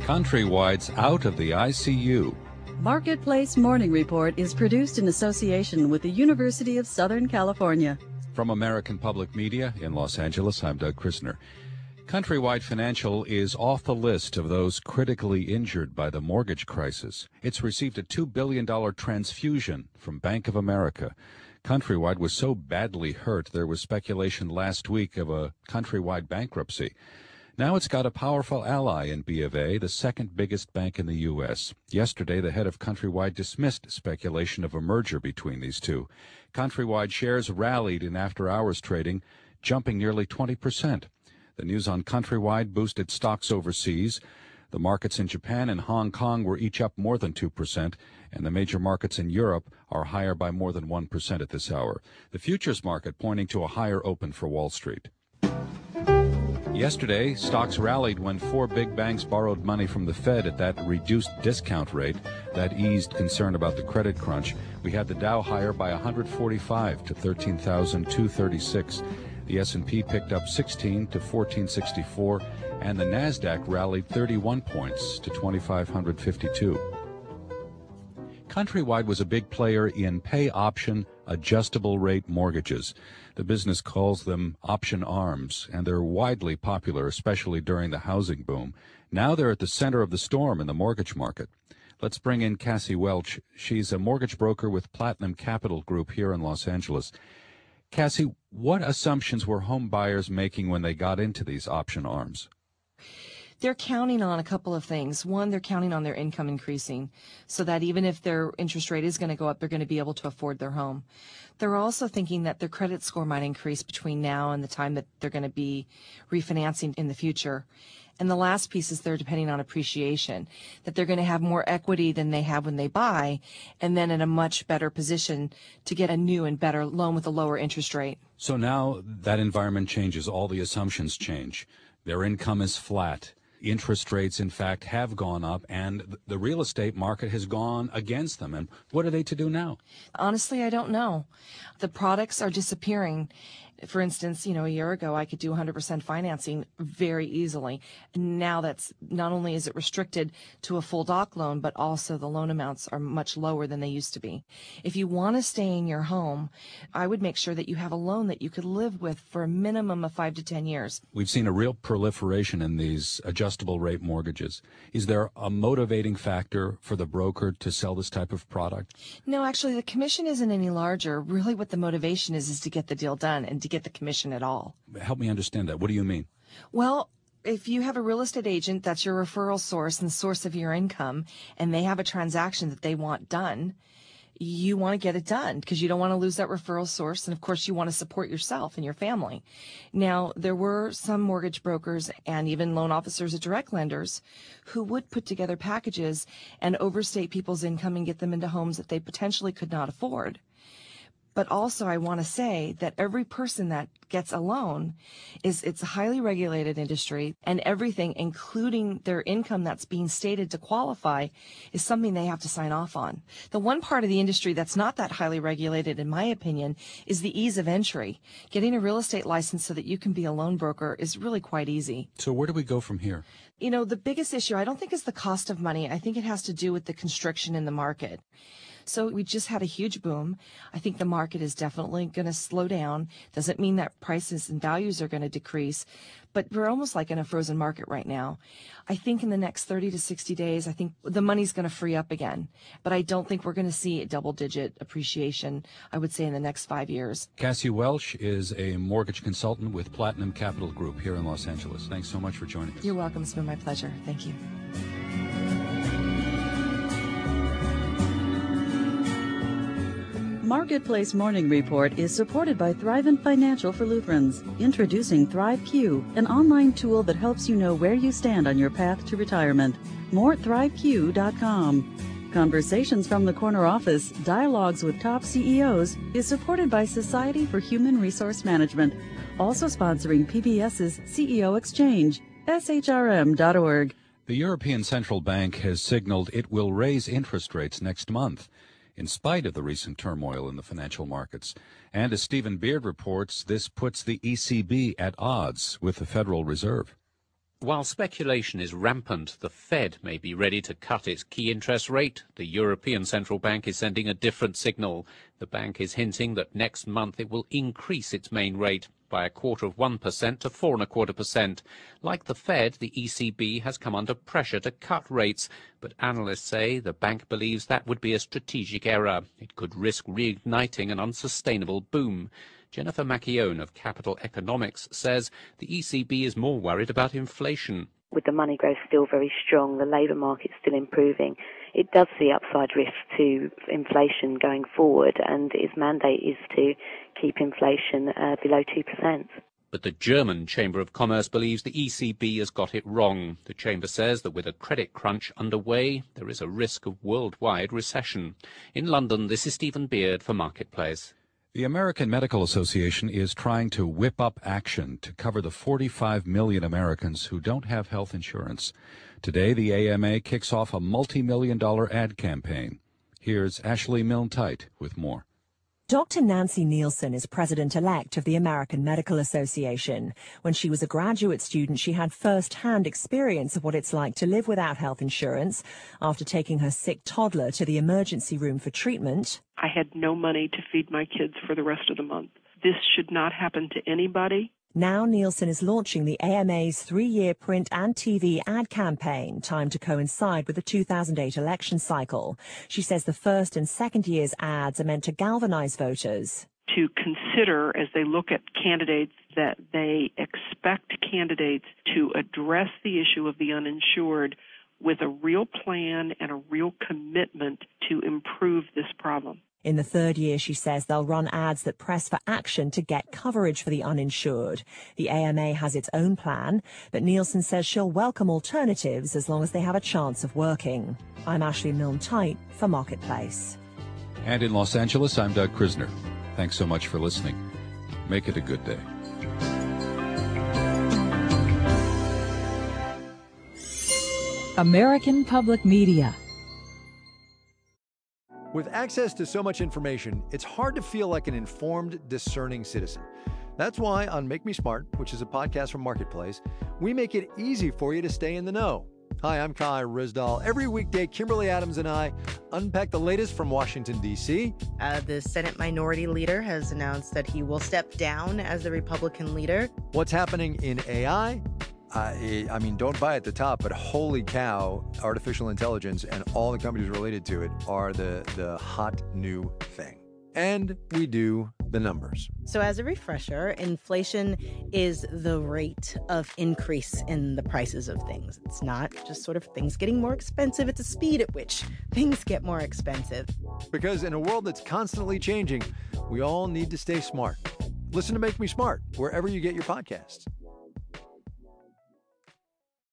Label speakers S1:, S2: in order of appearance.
S1: Countrywide's out of the ICU.
S2: Marketplace Morning Report is produced in association with the University of Southern California.
S1: From American Public Media in Los Angeles, I'm Doug Krisner. Countrywide Financial is off the list of those critically injured by the mortgage crisis. It's received a $2 billion transfusion from Bank of America. Countrywide was so badly hurt, there was speculation last week of a countrywide bankruptcy. Now it's got a powerful ally in B of A, the second biggest bank in the U.S. Yesterday, the head of Countrywide dismissed speculation of a merger between these two. Countrywide shares rallied in after-hours trading, jumping nearly 20%. The news on Countrywide boosted stocks overseas. The markets in Japan and Hong Kong were each up more than 2%, and the major markets in Europe are higher by more than 1% at this hour. The futures market pointing to a higher open for Wall Street. Yesterday, stocks rallied when four big banks borrowed money from the Fed at that reduced discount rate that eased concern about the credit crunch. We had the Dow higher by 145 to 13,236. The S&P picked up 16 to 1464, and the Nasdaq rallied 31 points to 2,552. Countrywide was a big player in pay option adjustable rate mortgages. The business calls them option arms, and they're widely popular, especially during the housing boom. Now they're at the center of the storm in the mortgage market. Let's bring in Cassie Welch. She's a mortgage broker with Platinum Capital Group here in Los Angeles. Cassie, what assumptions were home buyers making when they got into these option arms?
S3: They're counting on a couple of things. One, they're counting on their income increasing so that even if their interest rate is going to go up, they're going to be able to afford their home. They're also thinking that their credit score might increase between now and the time that they're going to be refinancing in the future. And the last piece is they're depending on appreciation, that they're going to have more equity than they have when they buy, and then in a much better position to get a new and better loan with a lower interest rate.
S1: So now that environment changes, all the assumptions change. Their income is flat. Interest rates, in fact, have gone up, and the real estate market has gone against them. And what are they to do now?
S3: Honestly, I don't know. The products are disappearing. For instance, a year ago, I could do 100% financing very easily. Now that's not only is it restricted to a full doc loan, but also the loan amounts are much lower than they used to be. If you want to stay in your home, I would make sure that you have a loan that you could live with for a minimum of 5 to 10 years.
S1: We've seen a real proliferation in these adjustable rate mortgages. Is there a motivating factor for the broker to sell this type of product?
S3: No, actually, the commission isn't any larger. Really what the motivation is to get the deal done and to get the commission at all.
S1: Help me understand that. What do you mean?
S3: Well, if you have a real estate agent that's your referral source and source of your income, and they have a transaction that they want done, you want to get it done because you don't want to lose that referral source. And of course, you want to support yourself and your family. Now, there were some mortgage brokers and even loan officers at direct lenders who would put together packages and overstate people's income and get them into homes that they potentially could not afford. But also, I want to say that every person that gets a loan it's a highly regulated industry, and everything, including their income that's being stated to qualify, is something they have to sign off on. The one part of the industry that's not that highly regulated, in my opinion, is the ease of entry. Getting a real estate license so that you can be a loan broker is really quite easy.
S1: So where do we go from here?
S3: The biggest issue, I don't think is the cost of money. I think it has to do with the constriction in the market. So we just had a huge boom. I think the market is definitely going to slow down. Doesn't mean that prices and values are going to decrease, but we're almost like in a frozen market right now. I think in the next 30 to 60 days, I think the money's going to free up again. But I don't think we're going to see a double-digit appreciation, I would say, in the next 5 years.
S1: Cassie Welch is a mortgage consultant with Platinum Capital Group here in Los Angeles. Thanks so much for joining us.
S3: You're welcome. It's been my pleasure. Thank you.
S2: Marketplace Morning Report is supported by Thrivent Financial for Lutherans, introducing ThriveQ, an online tool that helps you know where you stand on your path to retirement. More at ThriveQ.com. Conversations from the Corner Office, Dialogues with Top CEOs, is supported by Society for Human Resource Management, also sponsoring PBS's CEO Exchange, shrm.org.
S1: The European Central Bank has signaled it will raise interest rates next month, in spite of the recent turmoil in the financial markets. And as Stephen Beard reports, this puts the ECB at odds with the Federal Reserve.
S4: While speculation is rampant, the Fed may be ready to cut its key interest rate. The European Central Bank is sending a different signal. The bank is hinting that next month it will increase its main rate by 0.25% to 4.25%. Like the Fed, the ECB has come under pressure to cut rates, but analysts say the bank believes that would be a strategic error. It could risk reigniting an unsustainable boom. Jennifer Macchione of Capital Economics says the ECB is more worried about inflation.
S5: With the money growth still very strong, the labour market still improving, it does see upside risk to inflation going forward, and its mandate is to keep inflation below 2%.
S4: But the German Chamber of Commerce believes the ECB has got it wrong. The chamber says that with a credit crunch underway, there is a risk of worldwide recession. In London, this is Stephen Beard for Marketplace.
S1: The American Medical Association is trying to whip up action to cover the 45 million Americans who don't have health insurance. Today, the AMA kicks off a multi-million-dollar ad campaign. Here's Ashley Milne-Tite with more.
S6: Dr. Nancy Nielsen is president-elect of the American Medical Association. When she was a graduate student, she had first-hand experience of what it's like to live without health insurance. After taking her sick toddler to the emergency room for treatment,
S7: I had no money to feed my kids for the rest of the month. This should not happen to anybody.
S6: now Nielsen is launching the AMA's 3-year print and TV ad campaign, timed to coincide with the 2008 election cycle. She says the first and second year's ads are meant to galvanize voters.
S7: To consider, as they look at candidates, that they expect candidates to address the issue of the uninsured with a real plan and a real commitment to improve this problem.
S6: In the third year, she says they'll run ads that press for action to get coverage for the uninsured. The AMA has its own plan, but Nielsen says she'll welcome alternatives as long as they have a chance of working. I'm Ashley Milne-Tite for Marketplace.
S1: And in Los Angeles, I'm Doug Krisner. Thanks so much for listening. Make it a good day.
S8: American Public Media.
S9: With access to so much information, it's hard to feel like an informed, discerning citizen. That's why on Make Me Smart, which is a podcast from Marketplace, we make it easy for you to stay in the know. Hi, I'm Kai Rizdal. Every weekday, Kimberly Adams and I unpack the latest from Washington, D.C.
S10: The Senate Minority Leader has announced that he will step down as the Republican leader.
S9: What's happening in AI? I mean, don't buy at the top, but holy cow, artificial intelligence and all the companies related to it are the hot new thing. And we do the numbers.
S10: So as a refresher, inflation is the rate of increase in the prices of things. It's not just sort of things getting more expensive. It's a speed at which things get more expensive.
S9: Because in a world that's constantly changing, we all need to stay smart. Listen to Make Me Smart wherever you get your podcasts.